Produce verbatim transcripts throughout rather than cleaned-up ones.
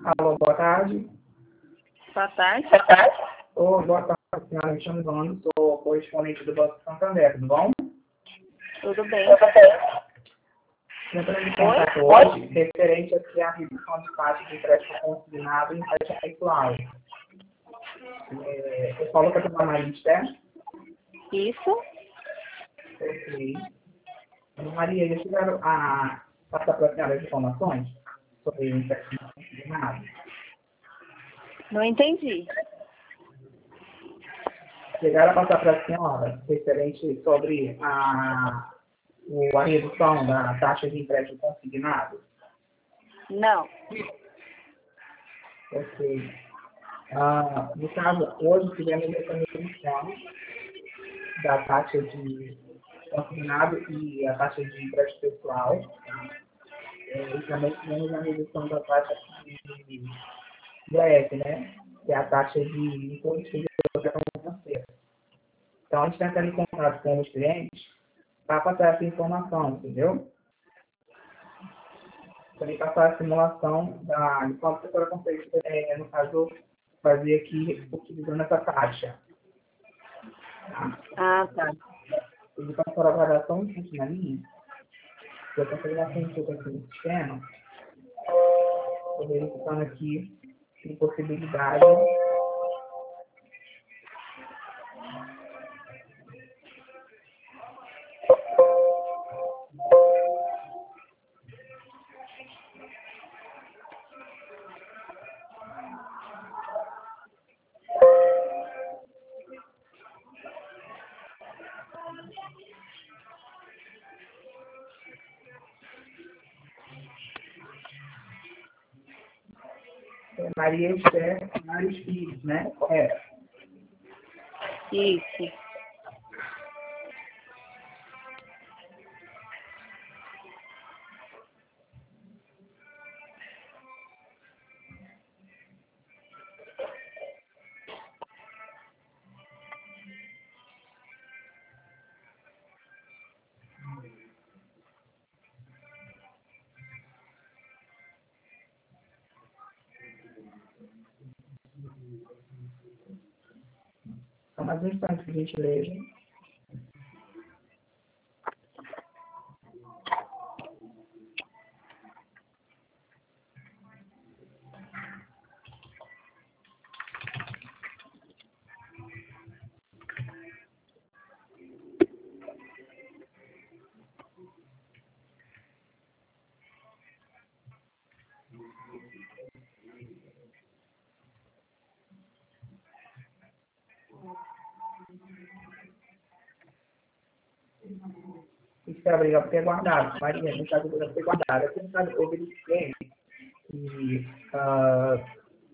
Alô, boa tarde. Boa tarde. Boa tarde. Ô, boa tarde, senhora. Me chamo Ivone, sou correspondente do Banco Santander, tudo bom? Tudo bem. Entrando em contato hoje, referente aqui à redução de taxa de empréstimo consignado em taxa pessoal. É, eu falo com a dona Maria, né? Isso? Ok. Dona Maria, já chegaram a passar para a senhora as informações sobre o empréstimo consignado? Não entendi. Chegaram a passar para a senhora referente sobre a, o, a redução da taxa de empréstimo consignado? Não. Ok. Ah, no caso, hoje tivemos essa redução da taxa de consignado e a taxa de empréstimo pessoal. Tá? É, e também tivemos a redução da taxa de I R, né? Que é a taxa de imposto de operação financeira. Então, a gente está entrando em contato com os clientes para passar essa informação, entendeu? Também passar a simulação da, de como a pessoa consegue, é, no caso, fazer aqui utilizando essa taxa. Tá? Ah, tá. Ele passou a avaliação um pouco na linha. Eu passei a consulta aqui no sistema. Estou verificando aqui tem possibilidade. É Maria Esther Mários Filhos, né? Correto. Isso. Só mais um instante, por gentileza. Espero obrigado por ter guardado. Maria, no caso, obrigado por ter guardado. Aqui no caso, eu verifiquei que uh,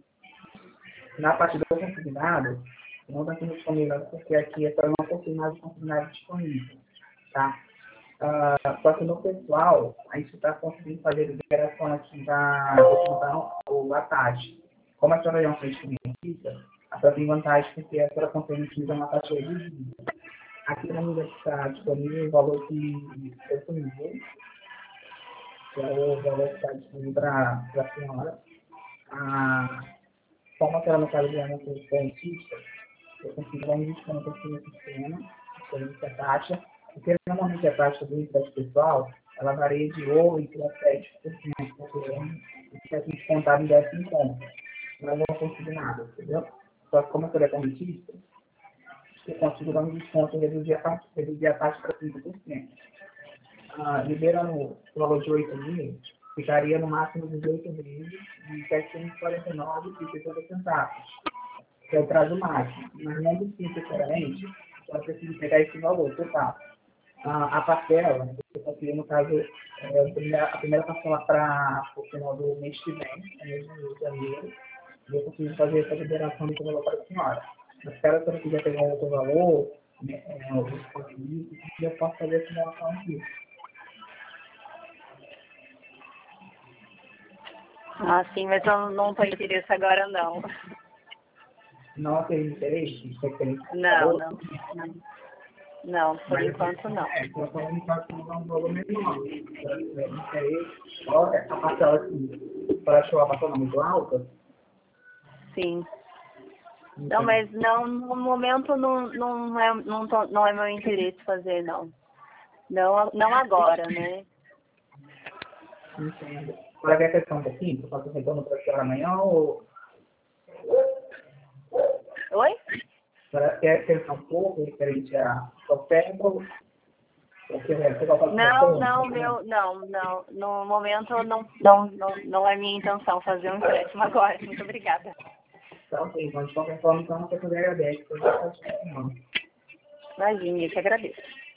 na parte do consignado, não está sendo disponível, porque aqui é para não consignado consignado disponível. Tá? Uh, só que no pessoal, a gente está conseguindo fazer a liberação aqui da utilização ou a taxa. Como a senhora é um frente a senhora tem vantagem porque a senhora consegue utilizar uma taxa reduzida. Aqui na mídia está disponível o valor que eu disponível, que é o valor que está disponível para a senhora. Ah, como a senhora não está ligando com o dentista, eu consigo dar um desconto aqui no sistema, diferente da taxa, porque normalmente a taxa do empréstimo pessoal, ela varia de oito por cento a sete por cento por ano, e se a gente contar em décimo ponto. Mas não consigo nada, entendeu? Só que como a senhora é dentista, eu consigo dar um desconto e reduzir a taxa, reduzir a taxa para trinta por cento. Ah, liberando o valor de oito mil, ficaria no máximo de dezoito vezes de setecentos e quarenta e nove reais e sessenta centavos, que é o prazo máximo. Mas não necessariamente, só preciso pegar esse valor total. Ah, a parcela, eu consegui, no caso, é, a, primeira, a primeira parcela para o final do mês que vem, é mês de janeiro, e eu consigo fazer essa liberação desse valor para a senhora. Mas se ela quiser pegar um outro valor, né, é, alguns contributos, eu posso fazer essa simulação aqui. Ah, sim, mas eu não estou interessada agora, não. Não tem interesse? Você tem Não, não, não. Não, por Mas, enquanto não. é, então a gente pode comprar um valor menor. Não sei, qual é a parcela assim, para achar a parcela muito alta? Sim. Não, Então, mas não, no momento não, não, é, não, tô, não é meu interesse fazer, não. Não, não agora, né? entendo. Para ver a questão um pouquinho, eu faço retorno para a senhora amanhã ou Oi? para ter a questão um pouco referente à oferta, porque né, você vai fazer Não, retorno, não, né? meu, não, não. No momento não, não, não, não é minha intenção fazer um empréstimo agora. Muito obrigada. Então, ok, mas de qualquer forma, então, você puder agradecer. Imagine, eu que agradeço.